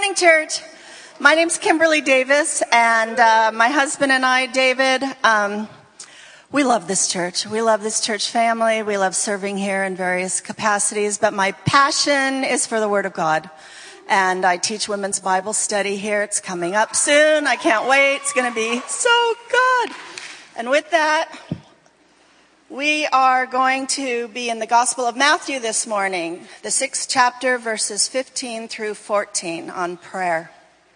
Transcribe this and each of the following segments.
morning, church. My name's Kimberly Davis, and my husband and I, David, we love this church. We love this church family. We love serving here in various capacities, but my passion is for the Word of God. And I teach women's Bible study here. It's coming up soon. I can't wait. It's going to be so good. And with that, we are going to be in the Gospel of Matthew this morning, the 6th chapter, verses 15 through 14 on prayer.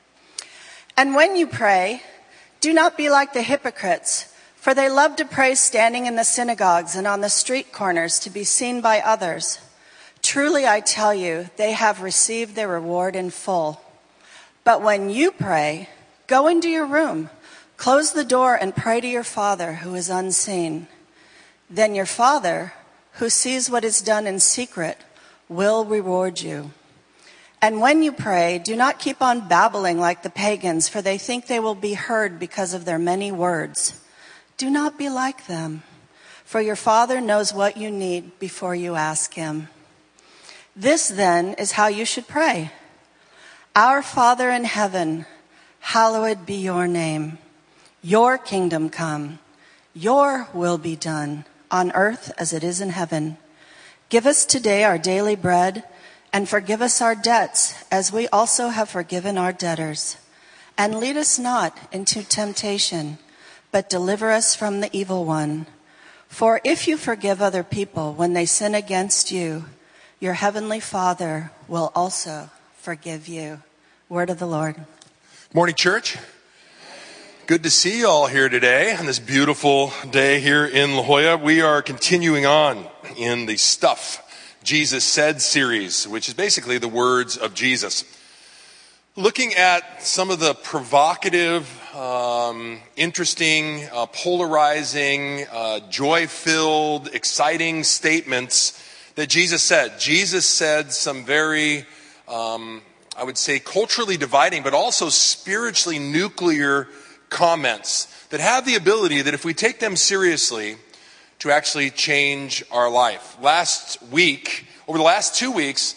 And when you pray, do not be like the hypocrites, for they love to pray standing in the synagogues and on the street corners to be seen by others. Truly, I tell you, they have received their reward in full. But when you pray, go into your room, close the door, and pray to your Father who is unseen. Then your Father, who sees what is done in secret, will reward you. And when you pray, do not keep on babbling like the pagans, for they think they will be heard because of their many words. Do not be like them, for your Father knows what you need before you ask him. This, then, is how you should pray. Our Father in heaven, hallowed be your name. Your kingdom come. Your will be done, on earth as it is in heaven. Give us today our daily bread, and forgive us our debts, as we also have forgiven our debtors. And lead us not into temptation, but deliver us from the evil one. For if you forgive other people when they sin against you, your heavenly Father will also forgive you. Word of the Lord. Morning, church. Good to see you all here today on this beautiful day here in La Jolla. We are continuing on in the Stuff Jesus Said series, which is basically the words of Jesus. Looking at some of the provocative, interesting, polarizing, joy-filled, exciting statements that Jesus said. Jesus said some very, I would say, culturally dividing, but also spiritually nuclear comments that have the ability that if we take them seriously to actually change our life. Last week, over the last 2 weeks,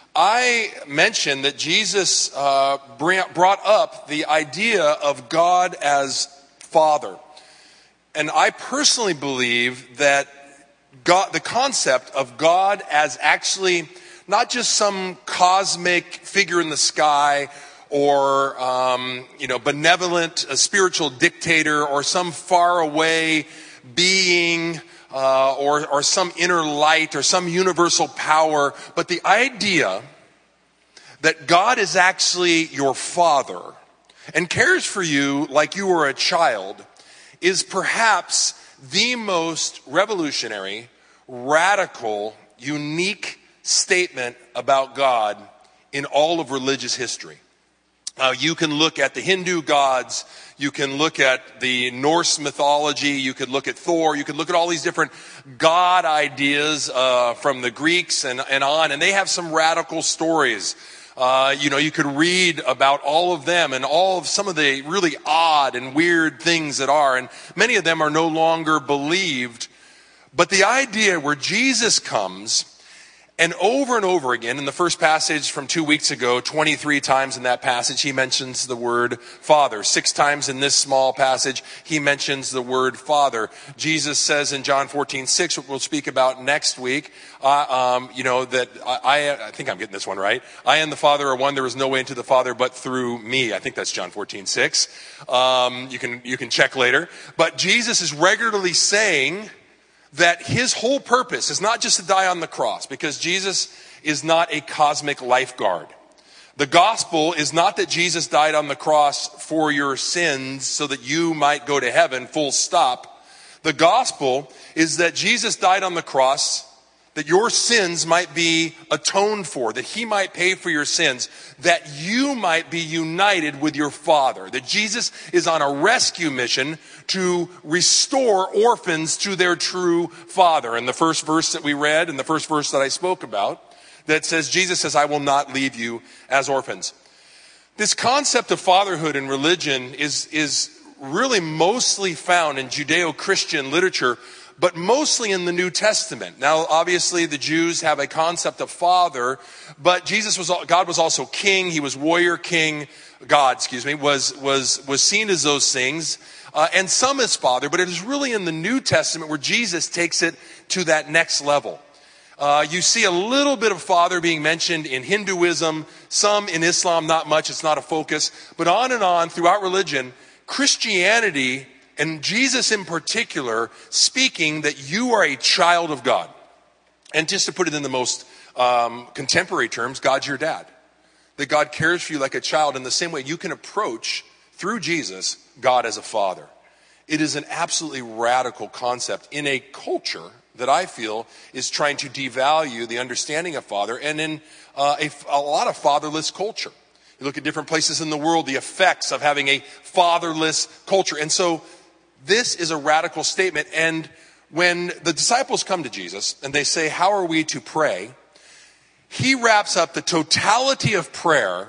I mentioned that Jesus brought up the idea of God as Father. And I personally believe that God, the concept of God as actually not just some cosmic figure in the sky or, benevolent spiritual dictator or some faraway being or some inner light or some universal power, but the idea that God is actually your Father and cares for you like you were a child is perhaps the most revolutionary, radical, unique statement about God in all of religious history. You can look at the Hindu gods, you can look at the Norse mythology, you could look at Thor, you could look at all these different god ideas from the Greeks and on, and they have some radical stories. You could read about all of them and all of some of the really odd and weird things that are, and many of them are no longer believed. But the idea where Jesus comes, and over again, in the first passage from 2 weeks ago, 23 times in that passage, he mentions the word Father. 6 times in this small passage, he mentions the word Father. Jesus says in John 14:6, what we'll speak about next week, I think I'm getting this one right. I and the Father are one. There is no way into the Father but through me. I think that's John 14:6. You can check later. But Jesus is regularly saying that his whole purpose is not just to die on the cross, because Jesus is not a cosmic lifeguard. The gospel is not that Jesus died on the cross for your sins so that you might go to heaven, full stop. The gospel is that Jesus died on the cross that your sins might be atoned for, that he might pay for your sins, that you might be united with your Father, that Jesus is on a rescue mission to restore orphans to their true Father. And the first verse that we read, and the first verse that I spoke about, that says, Jesus says, I will not leave you as orphans. This concept of fatherhood in religion is really mostly found in Judeo-Christian literature, but mostly in the New Testament. Now, obviously, the Jews have a concept of father, but God was also king. He was warrior king. God, was seen as those things, and some as father, but it is really in the New Testament where Jesus takes it to that next level. You see a little bit of father being mentioned in Hinduism, some in Islam, not much, it's not a focus, but on and on throughout religion, Christianity, and Jesus in particular, speaking that you are a child of God. And just to put it in the most contemporary terms, God's your dad. That God cares for you like a child in the same way you can approach, through Jesus, God as a father. It is an absolutely radical concept in a culture that I feel is trying to devalue the understanding of father, and in a lot of fatherless culture. You look at different places in the world, the effects of having a fatherless culture. And so this is a radical statement. And when the disciples come to Jesus and they say, how are we to pray? He wraps up the totality of prayer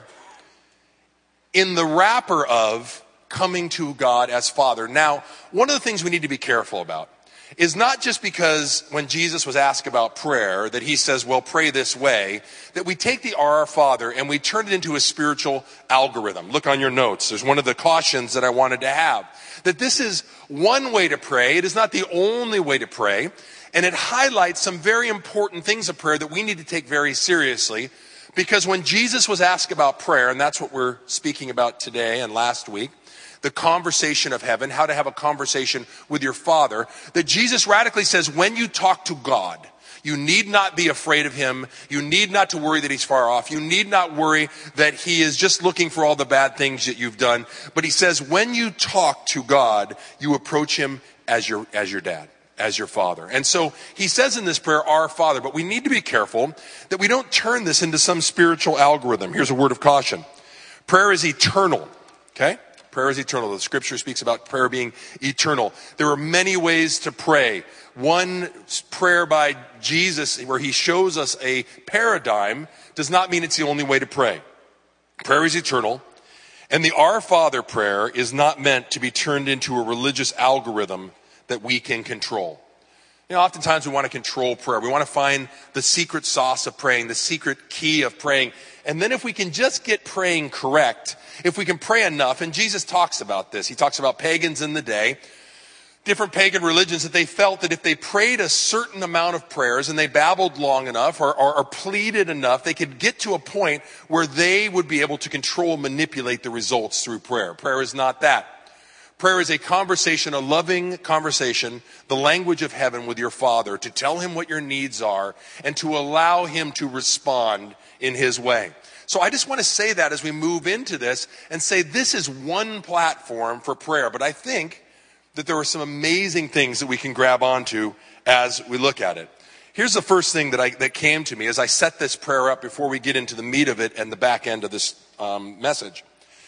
in the wrapper of coming to God as Father. Now, one of the things we need to be careful about is not just because when Jesus was asked about prayer that he says, well, pray this way, that we take the Our Father and we turn it into a spiritual algorithm. Look on your notes. There's one of the cautions that I wanted to have. That this is one way to pray. It is not the only way to pray. And it highlights some very important things of prayer that we need to take very seriously. Because when Jesus was asked about prayer, and that's what we're speaking about today and last week, the conversation of heaven, how to have a conversation with your Father, that Jesus radically says, when you talk to God, you need not be afraid of him. You need not to worry that he's far off. You need not worry that he is just looking for all the bad things that you've done. But he says, when you talk to God, you approach him as your dad, as your Father. And so he says in this prayer, Our Father, but we need to be careful that we don't turn this into some spiritual algorithm. Here's a word of caution. Prayer is eternal, okay? Prayer is eternal. The scripture speaks about prayer being eternal. There are many ways to pray. One prayer by Jesus where he shows us a paradigm does not mean it's the only way to pray. Prayer is eternal. And the Our Father prayer is not meant to be turned into a religious algorithm that we can control. You know, oftentimes we want to control prayer. We want to find the secret sauce of praying, the secret key of praying. And then if we can just get praying correct, if we can pray enough, and Jesus talks about this. He talks about pagans in the day, different pagan religions, that they felt that if they prayed a certain amount of prayers and they babbled long enough or pleaded enough, they could get to a point where they would be able to control, manipulate the results through prayer. Prayer is not that. Prayer is a conversation, a loving conversation, the language of heaven with your Father, to tell him what your needs are and to allow him to respond in his way. So I just want to say that as we move into this and say this is one platform for prayer. But I think that there are some amazing things that we can grab onto as we look at it. Here's the first thing that came to me as I set this prayer up before we get into the meat of it and the back end of this message.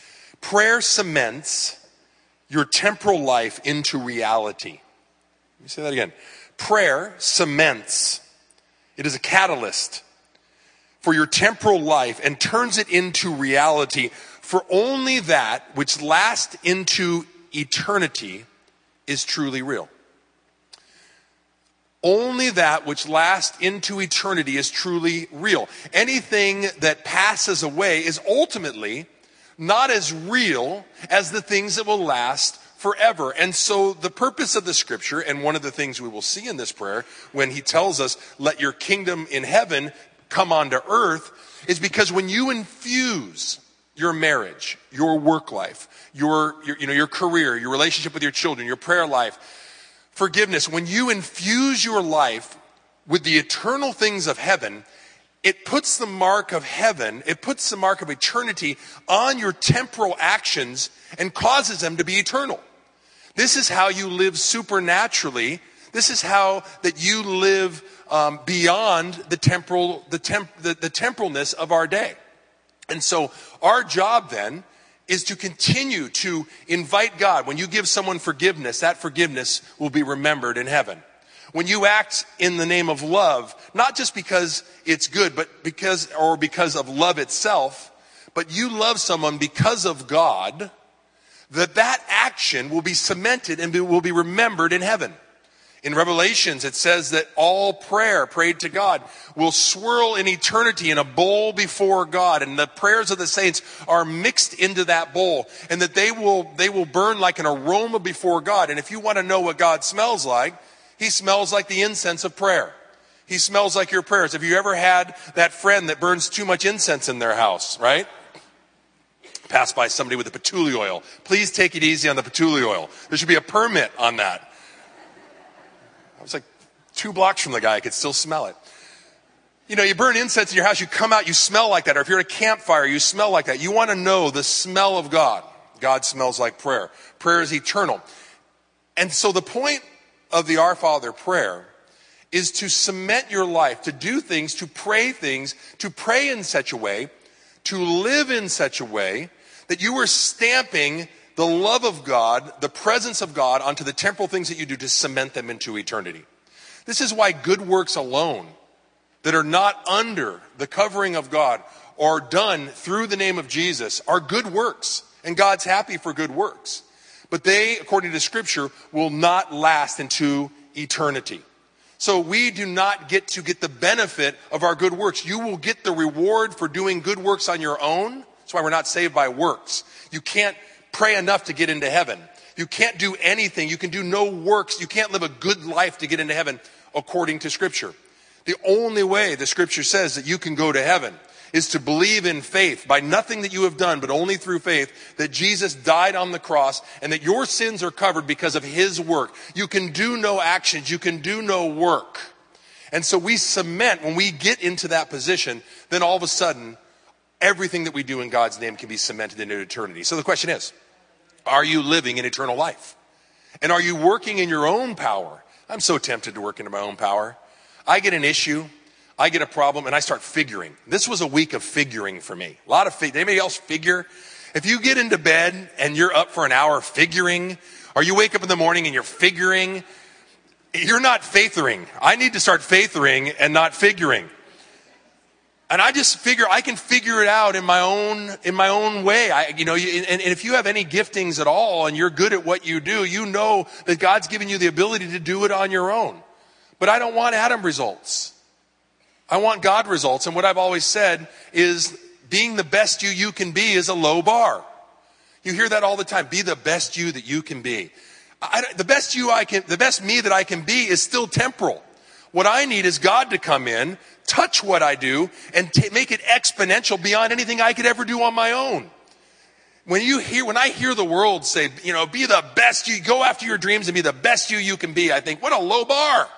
Prayer cements your temporal life into reality. Let me say that again. Prayer cements. It is a catalyst for your temporal life and turns it into reality. For only that which lasts into eternity is truly real. Only that which lasts into eternity is truly real. Anything that passes away is ultimately not as real as the things that will last forever. And so the purpose of the scripture, and one of the things we will see in this prayer when he tells us, let your kingdom in heaven come onto earth, is because when you infuse your marriage, your work life, your career, your relationship with your children, your prayer life, forgiveness, when you infuse your life with the eternal things of heaven, it puts the mark of heaven, it puts the mark of eternity on your temporal actions and causes them to be eternal. This is how you live supernaturally. This is how that you live beyond the temporalness of our day. And so our job then is to continue to invite God. When you give someone forgiveness, that forgiveness will be remembered in heaven. When you act in the name of love, not just because it's good, but because of love itself, but you love someone because of God, that action will be cemented and will be remembered in heaven. In Revelations, it says that all prayer prayed to God will swirl in eternity in a bowl before God, and the prayers of the saints are mixed into that bowl, and that they will burn like an aroma before God. And if you want to know what God smells like, he smells like the incense of prayer. He smells like your prayers. Have you ever had that friend that burns too much incense in their house, right? Pass by somebody with a patchouli oil. Please take it easy on the patchouli oil. There should be a permit on that. I was like 2 blocks from the guy. I could still smell it. You know, you burn incense in your house, you come out, you smell like that. Or if you're at a campfire, you smell like that. You want to know the smell of God. God smells like prayer. Prayer is eternal. And so the point of the Our Father prayer is to cement your life, to do things, to pray in such a way, to live in such a way that you are stamping the love of God, the presence of God onto the temporal things that you do to cement them into eternity. This is why good works alone that are not under the covering of God or done through the name of Jesus are good works. And God's happy for good works. But they, according to Scripture, will not last into eternity. So we do not get the benefit of our good works. You will get the reward for doing good works on your own. That's why we're not saved by works. You can't pray enough to get into heaven. You can't do anything. You can do no works. You can't live a good life to get into heaven according to Scripture. The only way the Scripture says that you can go to heaven is to believe in faith by nothing that you have done, but only through faith, that Jesus died on the cross and that your sins are covered because of his work. You can do no actions. You can do no work. And so we cement, when we get into that position, then all of a sudden, everything that we do in God's name can be cemented into eternity. So the question is, are you living in eternal life? And are you working in your own power? I'm so tempted to work into my own power. I get an issue, I get a problem, and I start figuring. This was a week of figuring for me. A lot of anybody else figure? If you get into bed and you're up for an hour figuring, or you wake up in the morning and you're figuring, you're not faithering. I need to start faithering and not figuring. And I just figure I can figure it out in my own way. And if you have any giftings at all and you're good at what you do, you know that God's given you the ability to do it on your own. But I don't want Adam results. I want God results. And what I've always said is being the best you can be is a low bar. You hear that all the time. Be the best you that you can be. The best me that I can be is still temporal. What I need is God to come in, touch what I do, and make it exponential beyond anything I could ever do on my own. When I hear the world say, be the best you, go after your dreams and be the best you can be, I think, what a low bar.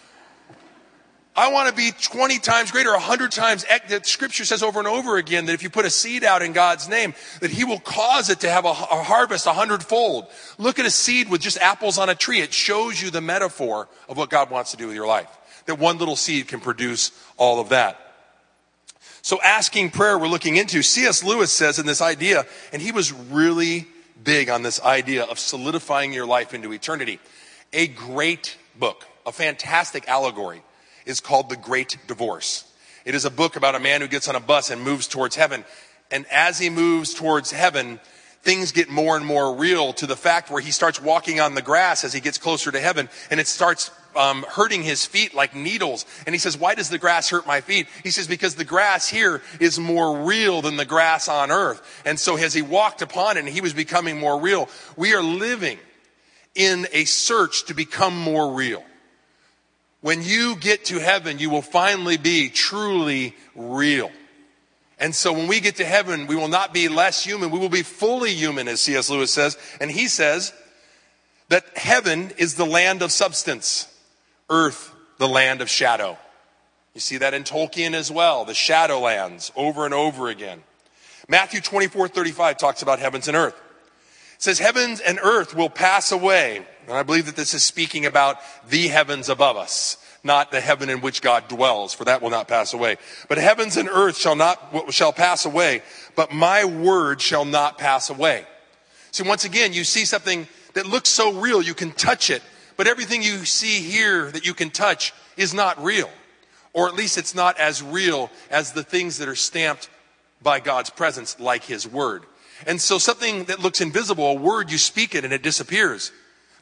I want to be 20 times greater, 100 times. The Scripture says over and over again that if you put a seed out in God's name, that he will cause it to have a harvest 100-fold. Look at a seed with just apples on a tree. It shows you the metaphor of what God wants to do with your life. That one little seed can produce all of that. So asking prayer we're looking into. C.S. Lewis says in this idea, and he was really big on this idea of solidifying your life into eternity. A great book, a fantastic allegory, is called The Great Divorce. It is a book about a man who gets on a bus and moves towards heaven. And as he moves towards heaven, things get more and more real to the fact where he starts walking on the grass as he gets closer to heaven. And it starts hurting his feet like needles. And he says, why does the grass hurt my feet? He says, because the grass here is more real than the grass on earth. And so as he walked upon it and he was becoming more real, we are living in a search to become more real. When you get to heaven, you will finally be truly real. And so when we get to heaven, we will not be less human. We will be fully human, as C.S. Lewis says. And he says that heaven is the land of substance, earth the land of shadow. You see that in Tolkien as well, the shadowlands, over and over again. Matthew 24:35 talks about heavens and earth. It says heavens and earth will pass away. And I believe that this is speaking about the heavens above us, not the heaven in which God dwells, for that will not pass away. But heavens and earth shall pass away, but my word shall not pass away. See, once again, you see something that looks so real, you can touch it, but everything you see here that you can touch is not real. Or at least it's not as real as the things that are stamped by God's presence, like his word. And so something that looks invisible, a word, you speak it and it disappears.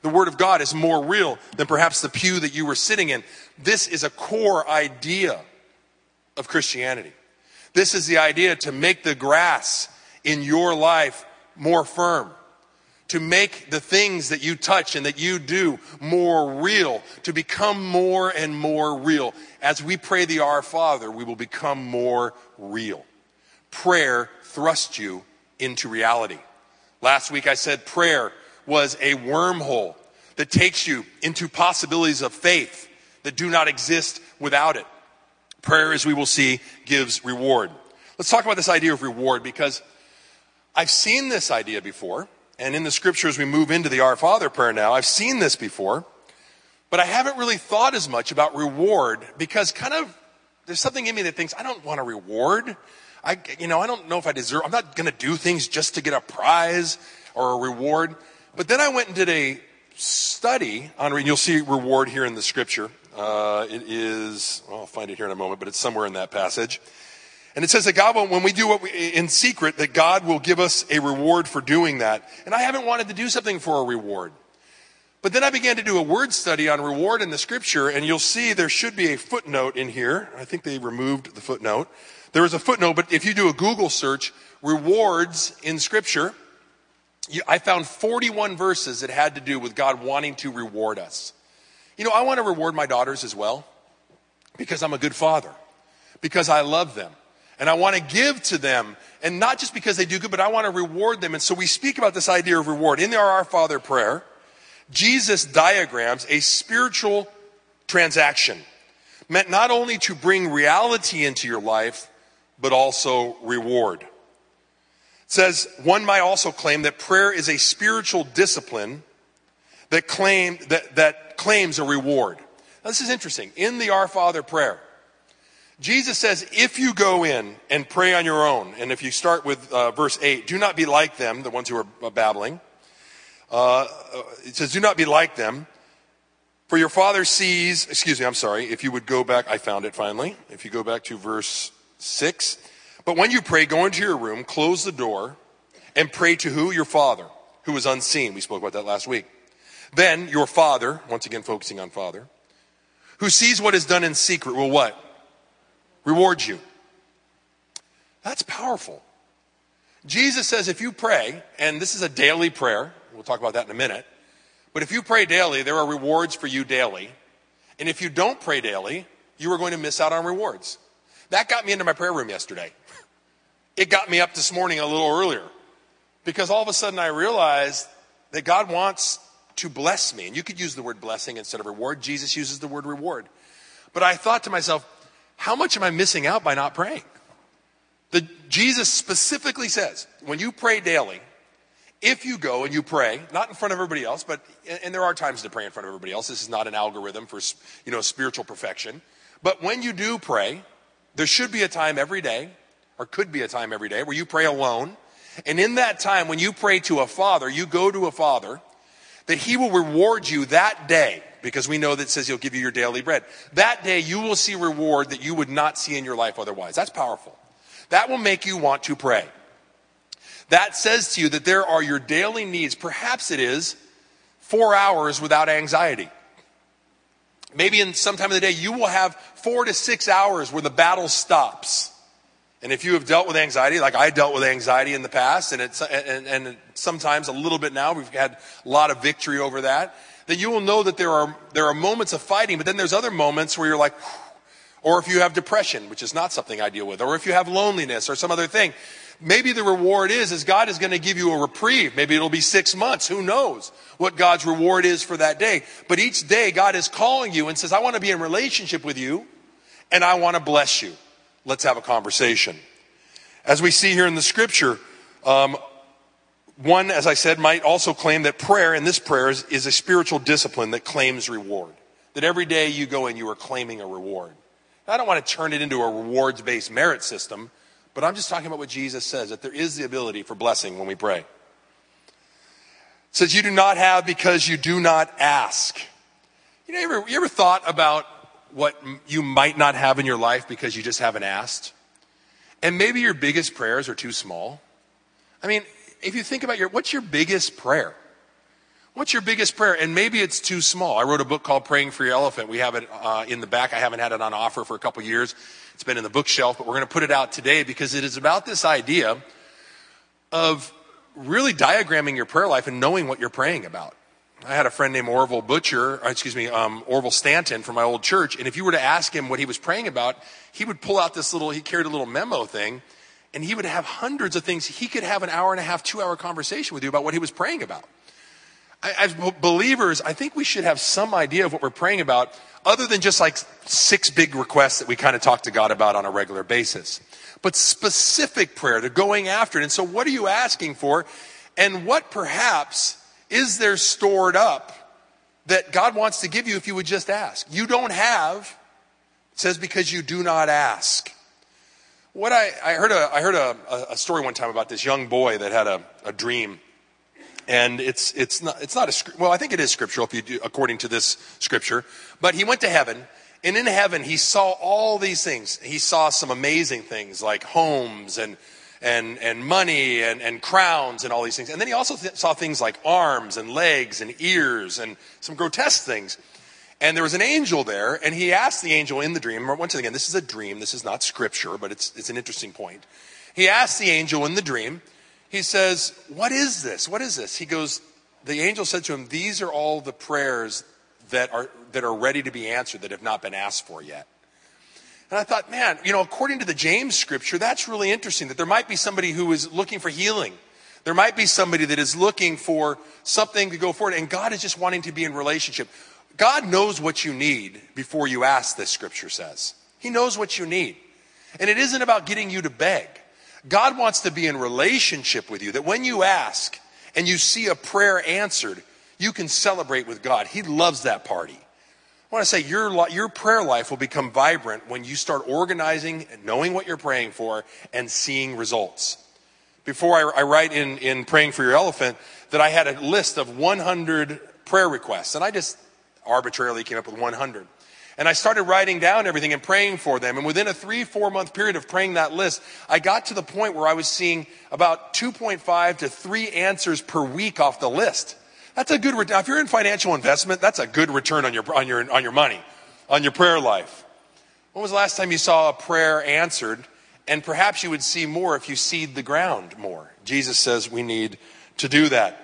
The Word of God is more real than perhaps the pew that you were sitting in. This is a core idea of Christianity. This is the idea to make the grass in your life more firm, to make the things that you touch and that you do more real, to become more and more real. As we pray the Our Father, we will become more real. Prayer thrusts you into reality. Last week I said prayer was a wormhole that takes you into possibilities of faith that do not exist without it. Prayer, as we will see, gives reward. Let's talk about this idea of reward, because I've seen this idea before, and in the scriptures we move into the Our Father prayer now, I've seen this before, but I haven't really thought as much about reward, because there's something in me that thinks, I don't want a reward. I don't know if I deserve, I'm not going to do things just to get a prize or a reward. But then I went and did a study on, and you'll see reward here in the scripture. It is, I'll find it here in a moment, but it's somewhere in that passage. And it says that God will, when we do what in secret, that God will give us a reward for doing that. And I haven't wanted to do something for a reward. But then I began to do a word study on reward in the scripture, and you'll see there should be a footnote in here. I think they removed the footnote. There is a footnote, but if you do a Google search, rewards in scripture, I found 41 verses that had to do with God wanting to reward us. I want to reward my daughters as well, because I'm a good father, because I love them. And I want to give to them, and not just because they do good, but I want to reward them. And so we speak about this idea of reward. In Our Father prayer, Jesus diagrams a spiritual transaction meant not only to bring reality into your life, but also reward. It says, one might also claim that prayer is a spiritual discipline that claims a reward. Now, this is interesting. In the Our Father prayer, Jesus says, if you go in and pray on your own, and if you start with verse 8, do not be like them, the ones who are babbling. It says, do not be like them, for your Father sees, if you would go back, I found it finally. If you go back to verse 6. But when you pray, go into your room, close the door, and pray to who? Your Father, who is unseen. We spoke about that last week. Then your Father, once again focusing on Father, who sees what is done in secret, will what? Reward you. That's powerful. Jesus says if you pray, and this is a daily prayer, we'll talk about that in a minute, but if you pray daily, there are rewards for you daily. And if you don't pray daily, you are going to miss out on rewards. That got me into my prayer room yesterday. It got me up this morning a little earlier, because all of a sudden I realized that God wants to bless me. And you could use the word blessing instead of reward. Jesus uses the word reward. But I thought to myself, how much am I missing out by not praying? Jesus specifically says, when you pray daily, if you go and you pray, not in front of everybody else, and there are times to pray in front of everybody else. This is not an algorithm for, spiritual perfection. But when you do pray, there should be a time every day, or could be a time every day, where you pray alone. And in that time, when you pray to a Father, you go to a Father, that He will reward you that day, because we know that it says He'll give you your daily bread. That day, you will see reward that you would not see in your life otherwise. That's powerful. That will make you want to pray. That says to you that there are your daily needs. Perhaps it is 4 hours without anxiety. Maybe in some time of the day, you will have 4 to 6 hours where the battle stops. And if you have dealt with anxiety, like I dealt with anxiety in the past, and sometimes a little bit now, we've had a lot of victory over that, then you will know that there are moments of fighting, but then there's other moments where you're like, or if you have depression, which is not something I deal with, or if you have loneliness or some other thing, maybe the reward is God is going to give you a reprieve. Maybe it'll be 6 months. Who knows what God's reward is for that day? But each day God is calling you and says, I want to be in relationship with you and I want to bless you. Let's have a conversation. As we see here in the scripture, one, as I said, might also claim that prayer, and this prayer is a spiritual discipline that claims reward. That every day you go in, you are claiming a reward. I don't want to turn it into a rewards-based merit system, but I'm just talking about what Jesus says, that there is the ability for blessing when we pray. It says, you do not have because you do not ask. You ever thought about what you might not have in your life because you just haven't asked? And maybe your biggest prayers are too small. I mean, if you think about what's your biggest prayer? What's your biggest prayer? And maybe it's too small. I wrote a book called Praying for Your Elephant. We have it in the back. I haven't had it on offer for a couple years. It's been in the bookshelf, but we're going to put it out today because it is about this idea of really diagramming your prayer life and knowing what you're praying about. I had a friend named Orville Stanton from my old church, and if you were to ask him what he was praying about, he would pull out he carried a little memo thing, and he would have hundreds of things. He could have an hour and a half, 2-hour conversation with you about what he was praying about. As believers, I think we should have some idea of what we're praying about other than just like 6 big requests that we kind of talk to God about on a regular basis. But specific prayer, to going after it. And so what are you asking for? And what perhaps is there stored up that God wants to give you if you would just ask? You don't have, it says, because you do not ask. What I heard a story one time about this young boy that had a dream. And it's not I think it is scriptural if you do according to this scripture. But he went to heaven, and in heaven he saw all these things. He saw some amazing things like homes and money and crowns and all these things. And then he also saw things like arms and legs and ears and some grotesque things. And there was an angel there, and he asked the angel in the dream. Once again, this is a dream. This is not scripture, but it's an interesting point. He asked the angel in the dream. He says, what is this? What is this? He goes, the angel said to him, these are all the prayers that are ready to be answered that have not been asked for yet. And I thought, man, according to the James scripture, that's really interesting, that there might be somebody who is looking for healing. There might be somebody that is looking for something to go forward, and God is just wanting to be in relationship. God knows what you need before you ask, this scripture says. He knows what you need. And it isn't about getting you to beg. God wants to be in relationship with you, that when you ask and you see a prayer answered, you can celebrate with God. He loves that party. I want to say your prayer life will become vibrant when you start organizing and knowing what you're praying for and seeing results. Before I write in Praying for Your Elephant that I had a list of 100 prayer requests, and I just arbitrarily came up with 100. And I started writing down everything and praying for them. And within a 3-4 month period of praying that list, I got to the point where I was seeing about 2.5 to 3 answers per week off the list. That's a good return. If you're in financial investment, that's a good return on your money, on your prayer life. When was the last time you saw a prayer answered? And perhaps you would see more if you seed the ground more. Jesus says we need to do that.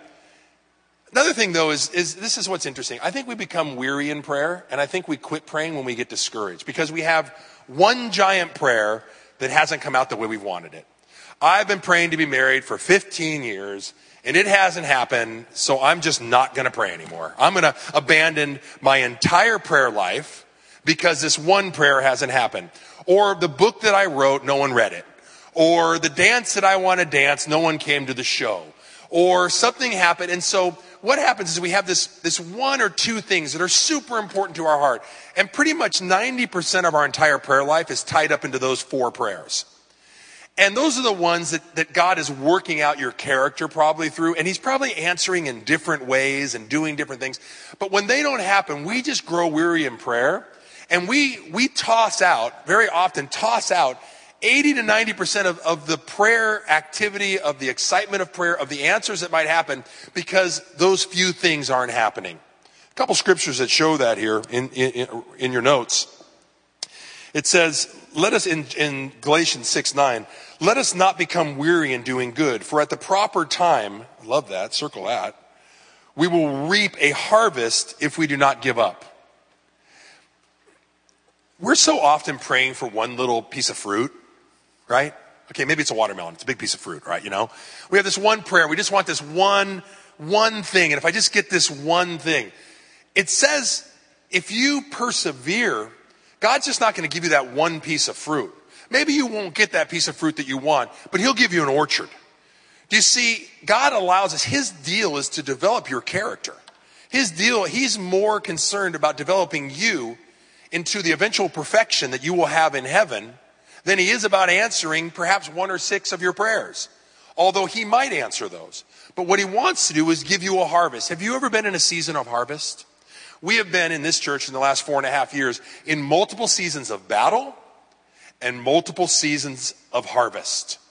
Another thing, though, is this is what's interesting. I think we become weary in prayer, and I think we quit praying when we get discouraged because we have one giant prayer that hasn't come out the way we wanted it. I've been praying to be married for 15 years, and it hasn't happened, so I'm just not going to pray anymore. I'm going to abandon my entire prayer life because this one prayer hasn't happened. Or the book that I wrote, no one read it. Or the dance that I want to dance, no one came to the show. Or something happened, and so what happens is we have this 1 or 2 things that are super important to our heart. And pretty much 90% of our entire prayer life is tied up into those 4 prayers. And those are the ones that God is working out your character probably through. And he's probably answering in different ways and doing different things. But when they don't happen, we just grow weary in prayer. And we very often toss out 80 to 90% of the prayer activity, of the excitement of prayer, of the answers that might happen because those few things aren't happening. A couple scriptures that show that here in your notes. It says, let us, in Galatians 6:9, let us not become weary in doing good, for at the proper time, I love that, circle that, we will reap a harvest if we do not give up. We're so often praying for one little piece of fruit, right? Okay, maybe it's a watermelon. It's a big piece of fruit, right? We have this one prayer. We just want this one thing. And if I just get this one thing, it says if you persevere, God's just not going to give you that one piece of fruit. Maybe you won't get that piece of fruit that you want, but he'll give you an orchard. Do you see, God allows us, his deal is to develop your character. He's more concerned about developing you into the eventual perfection that you will have in heaven than he is about answering perhaps 1 or 6 of your prayers. Although he might answer those. But what he wants to do is give you a harvest. Have you ever been in a season of harvest? We have been in this church in the last 4.5 years in multiple seasons of battle and multiple seasons of harvest.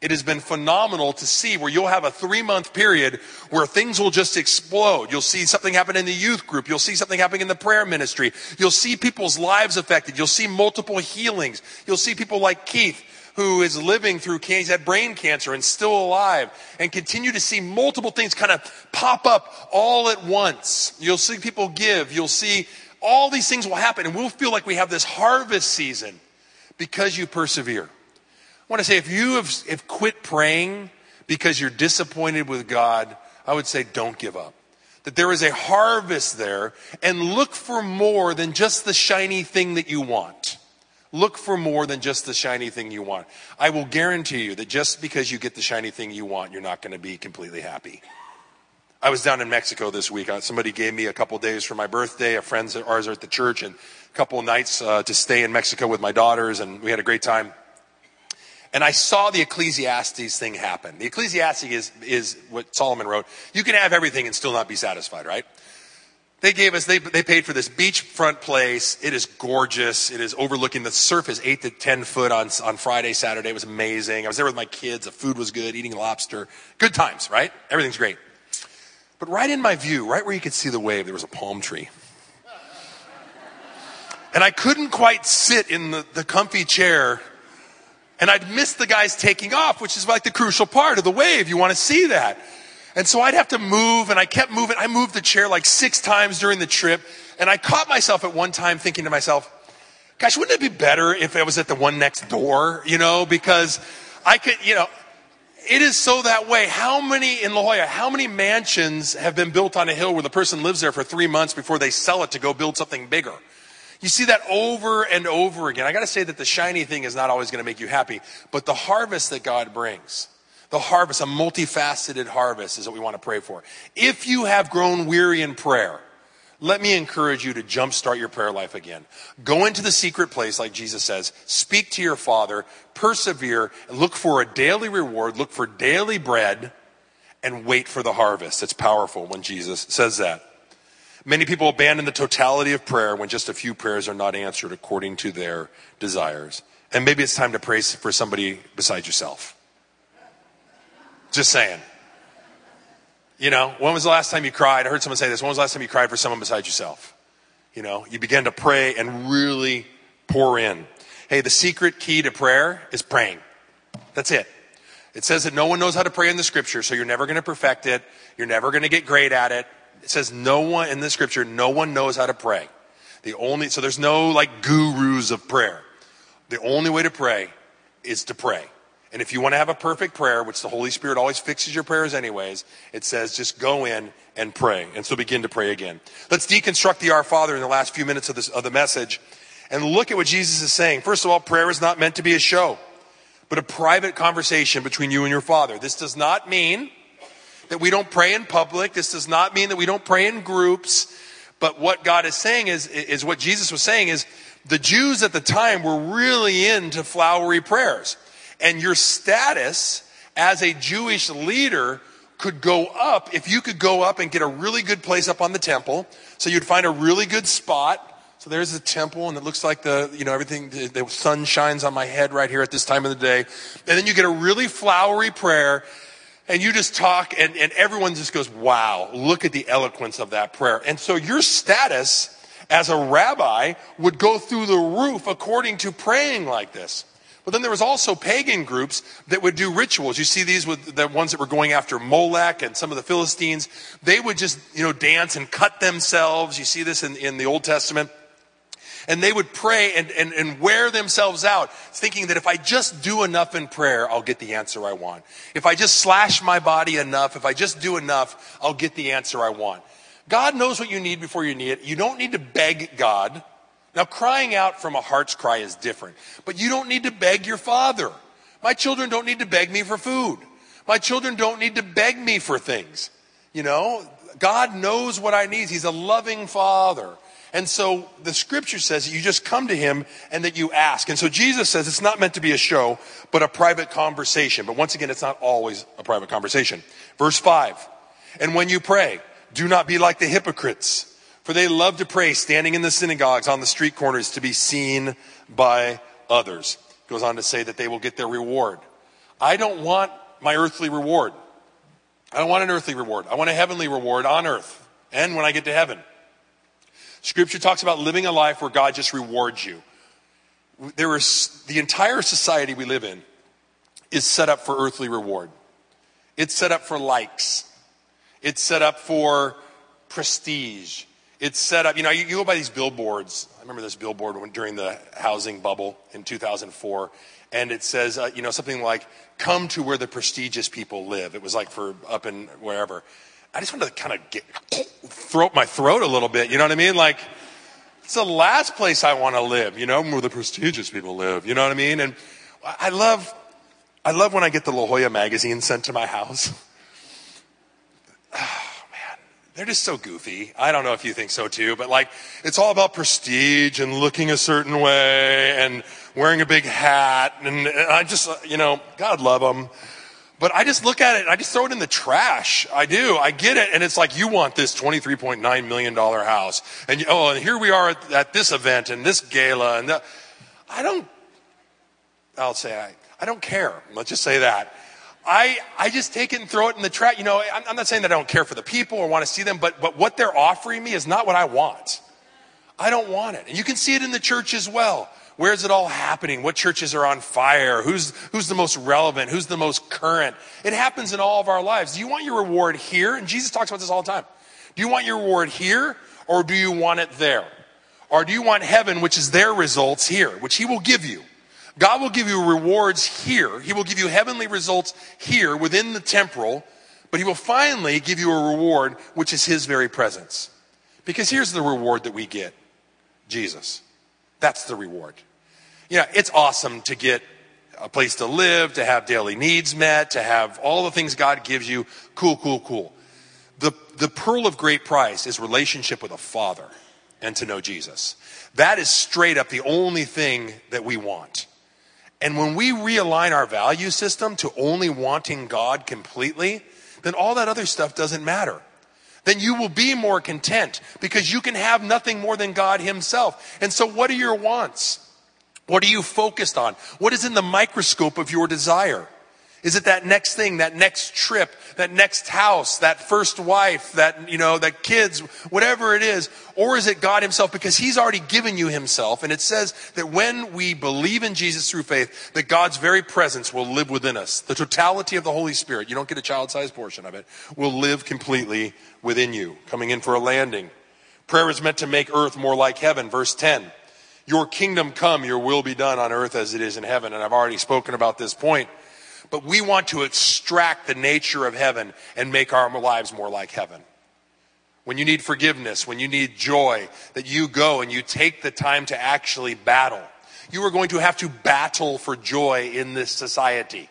it has been phenomenal to see where you'll have a 3-month period where things will just explode. You'll see something happen in the youth group. You'll see something happening in the prayer ministry. You'll see people's lives affected. You'll see multiple healings. You'll see people like Keith, who is living through cancer. He's had brain cancer and still alive, and continue to see multiple things kind of pop up all at once. You'll see people give. You'll see all these things will happen, and we'll feel like we have this harvest season because you persevere. I want to say, if you have quit praying because you're disappointed with God, I would say don't give up. That there is a harvest there, and look for more than just the shiny thing that you want. Look for more than just the shiny thing you want. I will guarantee you that just because you get the shiny thing you want, you're not going to be completely happy. I was down in Mexico this week. Somebody gave me a couple days for my birthday. A friend of ours are at the church, and a couple of nights to stay in Mexico with my daughters, and we had a great time. And I saw the Ecclesiastes thing happen. The Ecclesiastes is what Solomon wrote. You can have everything and still not be satisfied, right? They paid for this beachfront place. It is gorgeous. It is overlooking, the surf is 8 to 10 foot on Friday, Saturday. It was amazing. I was there with my kids. The food was good, eating lobster. Good times, right? Everything's great. But right in my view, right where you could see the wave, there was a palm tree. And I couldn't quite sit in the comfy chair. And I'd missed the guys taking off, which is like the crucial part of the wave. You want to see that. And so I'd have to move, and I kept moving. I moved the chair like 6 times during the trip. And I caught myself at one time thinking to myself, gosh, wouldn't it be better if I was at the one next door? Because I could, it is so that way. How many in La Jolla, how many mansions have been built on a hill where the person lives there for 3 months before they sell it to go build something bigger? You see that over and over again. I got to say that the shiny thing is not always going to make you happy, but the harvest that God brings, the harvest, a multifaceted harvest, is what we want to pray for. If you have grown weary in prayer, let me encourage you to jumpstart your prayer life again. Go into the secret place, like Jesus says. Speak to your Father, persevere, and look for a daily reward, look for daily bread, and wait for the harvest. It's powerful when Jesus says that. Many people abandon the totality of prayer when just a few prayers are not answered according to their desires. And maybe it's time to pray for somebody besides yourself. Just saying. When was the last time you cried? I heard someone say this. When was the last time you cried for someone besides yourself? You begin to pray and really pour in. Hey, the secret key to prayer is praying. That's it. It says that no one knows how to pray in the scripture, so you're never going to perfect it. You're never going to get great at it. It says no one in the scripture, no one knows how to pray. So there's no like gurus of prayer. The only way to pray is to pray. And if you want to have a perfect prayer, which the Holy Spirit always fixes your prayers anyways, it says just go in and pray. And so begin to pray again. Let's deconstruct the Our Father in the last few minutes of the message and look at what Jesus is saying. First of all, prayer is not meant to be a show, but a private conversation between you and your Father. This does not mean that we don't pray in public. This does not mean that we don't pray in groups. But what God is saying is what Jesus was saying is the Jews at the time were really into flowery prayers. And your status as a Jewish leader could go up if you could go up and get a really good place up on the temple. So you'd find a really good spot. So there's the temple, and it looks like everything, the sun shines on my head right here at this time of the day. And then you get a really flowery prayer. And you just talk, and everyone just goes, wow, look at the eloquence of that prayer. And so your status as a rabbi would go through the roof according to praying like this. But then there was also pagan groups that would do rituals. You see these with the ones that were going after Molech and some of the Philistines. They would just, dance and cut themselves. You see this in the Old Testament. And they would pray and wear themselves out, thinking that if I just do enough in prayer, I'll get the answer I want. If I just slash my body enough, if I just do enough, I'll get the answer I want. God knows what you need before you need it. You don't need to beg God. Now, crying out from a heart's cry is different. But you don't need to beg your Father. My children don't need to beg me for food. My children don't need to beg me for things. God knows what I need. He's a loving Father. And so the scripture says that you just come to him and that you ask. And so Jesus says it's not meant to be a show, but a private conversation. But once again, it's not always a private conversation. Verse 5, and when you pray, do not be like the hypocrites, for they love to pray standing in the synagogues on the street corners to be seen by others. It goes on to say that they will get their reward. I don't want my earthly reward. I don't want an earthly reward. I want a heavenly reward on earth and when I get to heaven. Scripture talks about living a life where God just rewards you. The entire society we live in is set up for earthly reward. It's set up for likes. It's set up for prestige. It's set up, you go by these billboards. I remember this billboard during the housing bubble in 2004. And it says, something like, come to where the prestigious people live. It was like for up in wherever. I just wanted to kind of throat my throat a little bit. You know what I mean? Like, it's the last place I want to live, where the prestigious people live. You know what I mean? And I love when I get the La Jolla magazine sent to my house. Oh, man. They're just so goofy. I don't know if you think so too, but it's all about prestige and looking a certain way and wearing a big hat. And I just, God love them. But I just look at it and I just throw it in the trash. I do. I get it. And it's like, you want this $23.9 million house. And here we are at this event and this gala. And I don't care. Let's just say that. I just take it and throw it in the trash. I'm not saying that I don't care for the people or want to see them, but what they're offering me is not what I want. I don't want it. And you can see it in the church as well. Where is it all happening? What churches are on fire? Who's the most relevant? Who's the most current? It happens in all of our lives. Do you want your reward here? And Jesus talks about this all the time. Do you want your reward here, or do you want it there? Or do you want heaven, which is their results here, which he will give you? God will give you rewards here. He will give you heavenly results here within the temporal, but he will finally give you a reward, which is his very presence. Because here's the reward that we get. Jesus. That's the reward. It's awesome to get a place to live, to have daily needs met, to have all the things God gives you. Cool. The pearl of great price is relationship with a Father and to know Jesus. That is straight up the only thing that we want. And when we realign our value system to only wanting God completely, then all that other stuff doesn't matter. Then you will be more content because you can have nothing more than God himself. And so what are your wants? What are you focused on? What is in the microscope of your desire? Is it that next thing, that next trip, that next house, that first wife, that kids, whatever it is? Or is it God himself? Because he's already given you himself. And it says that when we believe in Jesus through faith, that God's very presence will live within us. The totality of the Holy Spirit, you don't get a child-sized portion of it, will live completely within you, coming in for a landing. Prayer is meant to make earth more like heaven. Verse 10, your kingdom come, your will be done on earth as it is in heaven. And I've already spoken about this point. But we want to extract the nature of heaven and make our lives more like heaven. When you need forgiveness, when you need joy, that you go and you take the time to actually battle. You are going to have to battle for joy in this society.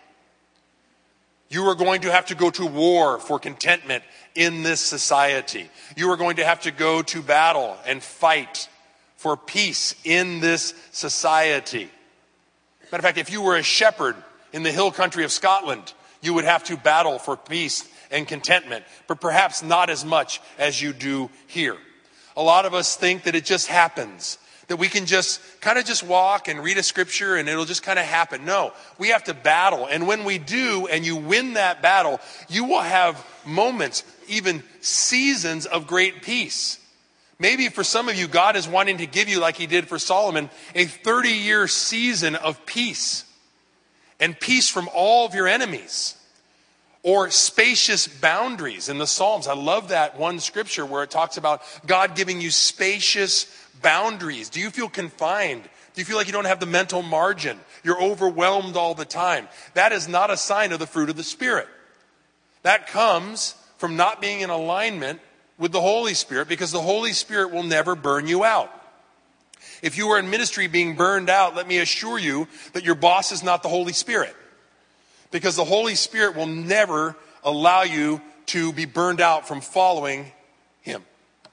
You are going to have to go to war for contentment in this society. You are going to have to go to battle and fight for peace in this society. Matter of fact, if you were a shepherd in the hill country of Scotland, you would have to battle for peace and contentment, but perhaps not as much as you do here. A lot of us think that it just happens, that we can just walk and read a scripture and it'll just kind of happen. No, we have to battle. And when we do and you win that battle, you will have moments, even seasons of great peace. Maybe for some of you, God is wanting to give you, like he did for Solomon, a 30-year season of peace. And peace from all of your enemies. Or spacious boundaries in the Psalms. I love that one scripture where it talks about God giving you spacious boundaries. Do you feel confined? Do you feel like you don't have the mental margin? You're overwhelmed all the time. That is not a sign of the fruit of the Spirit. That comes from not being in alignment with the Holy Spirit, because the Holy Spirit will never burn you out. If you are in ministry being burned out, let me assure you that your boss is not the Holy Spirit. Because the Holy Spirit will never allow you to be burned out from following him.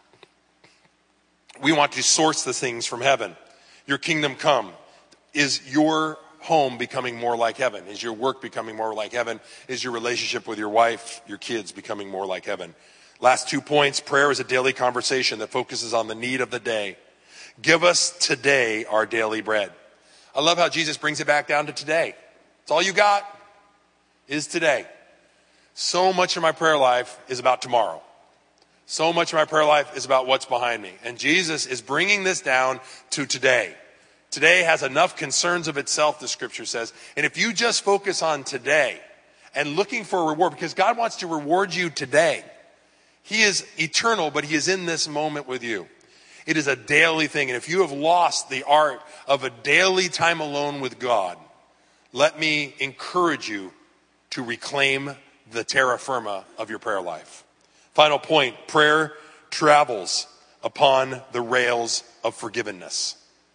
We want to source the things from heaven. Your kingdom come. Is your home becoming more like heaven? Is your work becoming more like heaven? Is your relationship with your wife, your kids becoming more like heaven? Last 2 points. Prayer is a daily conversation that focuses on the need of the day. Give us today our daily bread. I love how Jesus brings it back down to today. It's all you got. is today. So much of my prayer life is about tomorrow. So much of my prayer life is about what's behind me. And Jesus is bringing this down to today. Today has enough concerns of itself, the scripture says. And if you just focus on today and looking for a reward, because God wants to reward you today. He is eternal, but he is in this moment with you. It is a daily thing. And if you have lost the art of a daily time alone with God, let me encourage you to reclaim the terra firma of your prayer life. Final point, prayer travels upon the rails of forgiveness.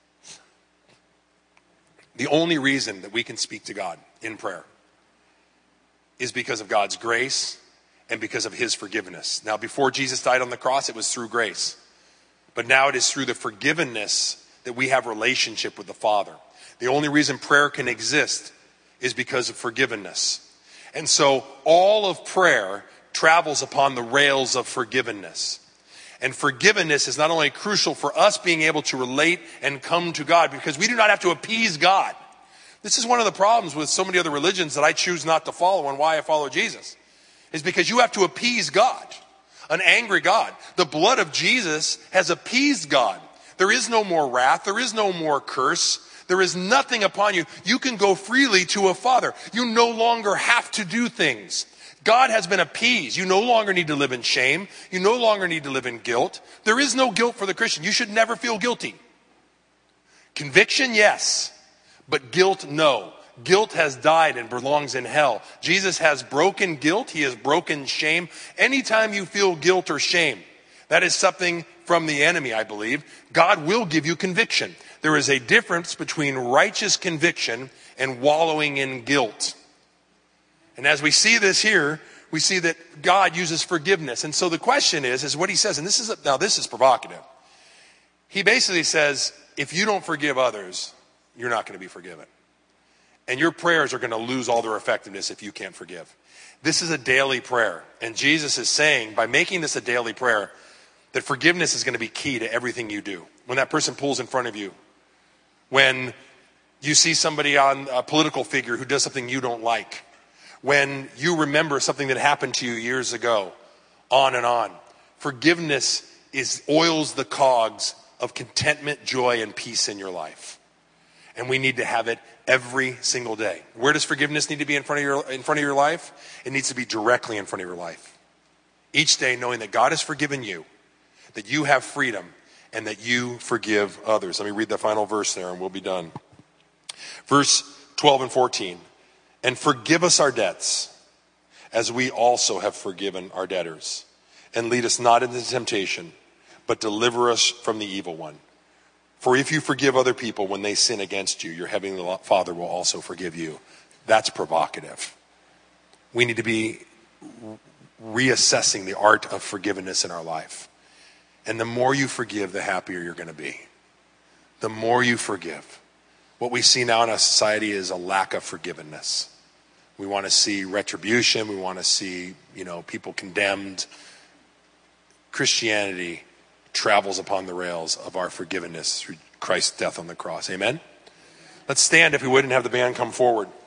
The only reason that we can speak to God in prayer is because of God's grace and because of his forgiveness. Now, before Jesus died on the cross, it was through grace. But now it is through the forgiveness that we have relationship with the Father. The only reason prayer can exist is because of forgiveness. And so all of prayer travels upon the rails of forgiveness. And forgiveness is not only crucial for us being able to relate and come to God, because we do not have to appease God. This is one of the problems with so many other religions that I choose not to follow, and why I follow Jesus, is because you have to appease God, an angry God. The blood of Jesus has appeased God. There is no more wrath. There is no more curse. There is nothing upon you. You can go freely to a Father. You no longer have to do things. God has been appeased. You no longer need to live in shame. You no longer need to live in guilt. There is no guilt for the Christian. You should never feel guilty. Conviction, yes. But guilt, no. Guilt has died and belongs in hell. Jesus has broken guilt. He has broken shame. Anytime you feel guilt or shame, that is something from the enemy, I believe. God will give you conviction. There is a difference between righteous conviction and wallowing in guilt. And as we see this here, we see that God uses forgiveness. And so the question is what he says, and this is provocative. He basically says, if you don't forgive others, you're not going to be forgiven. And your prayers are going to lose all their effectiveness if you can't forgive. This is a daily prayer. And Jesus is saying, by making this a daily prayer, that forgiveness is going to be key to everything you do. When that person pulls in front of you, when you see somebody on a political figure who does something you don't like, when you remember something that happened to you years ago, on and on. Forgiveness oils the cogs of contentment, joy, and peace in your life. And we need to have it every single day. Where does forgiveness need to be in front of your life? It needs to be directly in front of your life. Each day knowing that God has forgiven you, that you have freedom, and that you forgive others. Let me read the final verse there and we'll be done. Verse 12 and 14. And forgive us our debts, as we also have forgiven our debtors. And lead us not into temptation, but deliver us from the evil one. For if you forgive other people when they sin against you, your heavenly Father will also forgive you. That's provocative. We need to be reassessing the art of forgiveness in our life. And the more you forgive, the happier you're going to be. The more you forgive. What we see now in our society is a lack of forgiveness. We want to see retribution. We want to see, people condemned. Christianity travels upon the rails of our forgiveness through Christ's death on the cross. Amen? Let's stand, if we would, and have the band come forward.